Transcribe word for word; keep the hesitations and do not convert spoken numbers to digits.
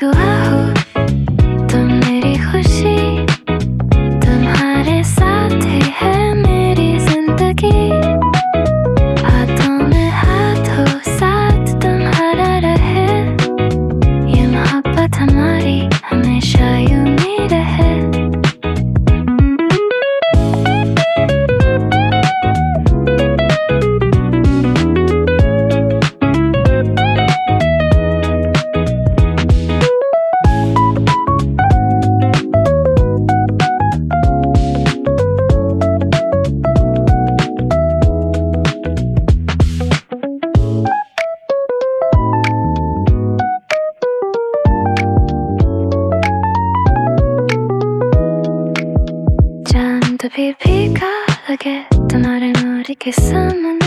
दुआ हो तुम मेरी खुशी, तुम्हारे साथ ही है मेरी जिंदगी। हाथों में हाथ हो साथ तुम्हारा रहे, ये मोहब्बत हमारी हमेशा यूं ही रहे। चांद भी फीका लगे तुम्हारे नूर के सामने,